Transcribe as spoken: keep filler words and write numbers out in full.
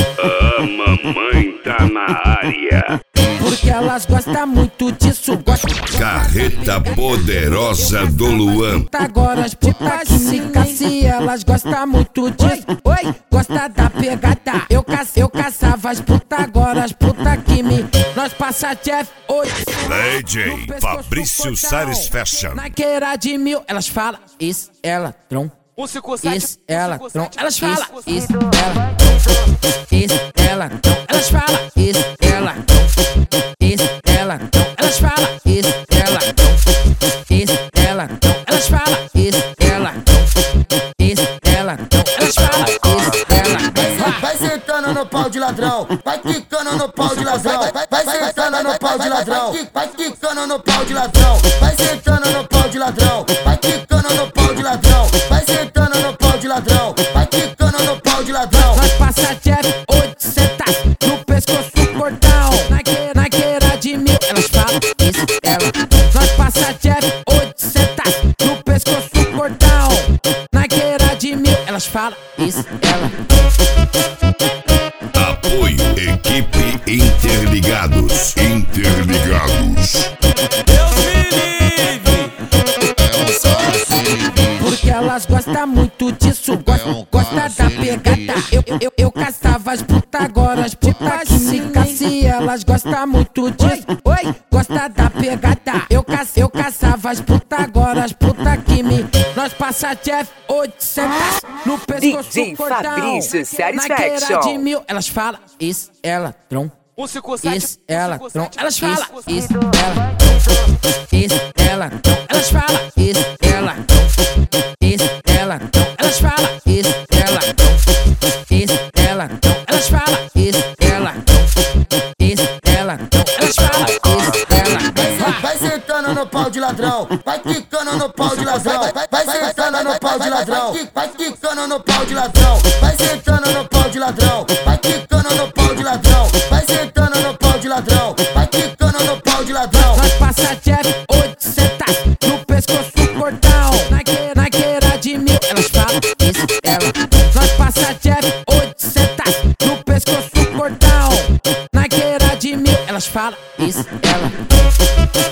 A mamãe tá na área. Porque elas gostam muito disso. Carreta poderosa do Luan. Agora as putas que se casse, elas gostam muito disso. Oi, gosta da pegada. Eu, ca eu caçava as putas, agora as putas que me. Nós passa Jeff oito. D J Fabrício Sares Fashion. Na queira de mil, elas falam. Isso, ela, tron. Isso, ela, tron. Elas falam. Isso, ela. Isso, ela, tron. Elas falam. Isso, ela. Isso, ela, tron. Elas falam. Isso, ela. Isso, ela, tron. Elas falam. Isso, ela. Isso, ela, tron. Elas falam. Isso, ela. Vai sentando no pau de ladrão, vai quicando no pau de ladrão, vai sentando no pau de ladrão, vai quicando no pau de ladrão, vai sentando no pau de ladrão, vai quicando no pau de ladrão, vai sentando no pau de ladrão, vai quicando no pau de ladrão. Nós passa Jeff oito setas no pescoço cordão. Na queira, na queira de mil, elas falam. Isso, ela. Nós passa Jeff oito setas no pescoço cordão. Na queira de mil, elas falam. Isso, ela. Apoio Equipe Interligados. Interligados. Deus me livre. Porque elas gostam muito disso. Gosta, gosta da pegada. Eu, eu, eu caçava as putas, agora as putas que se casse, elas gostam muito disso. Oi, gosta da pegada. Eu, ca eu caçava as putas, agora as putas que me. Nós passa Jeff oitocentos no pescoço D J cordão. Fabrício Sares Na queira Fashion. de mil, elas falam. Isso, ela, tron. Isso, ela, tron. Elas falam. Isso, ela. Isso, ela, tron. Elas falam. Isso, ela. Isso, ela, tron. Elas falam. Isso, ela. Isso, ela, tron. Elas falam. Isso, ela. Isso, ela, tron. Elas falam. Isso, ela. Vai sentando no pau de ladrão, vai quicando no pau de ladrão, vai sentando no pau de ladrão, vai quicando no pau de ladrão, vai sentando no pau de ladrão, vai quicando no pau de ladrão, vai sentando no pau de ladrão, vai quicando no pau de ladrão. Nós passa Jeff oitocentos no pescoço cordão. Na queira, na queira de mil, elas falam. Isso, ela. Nós passa Jeff oitocentos no pescoço cordão. Na queira de mil, elas falam. Isso, ela.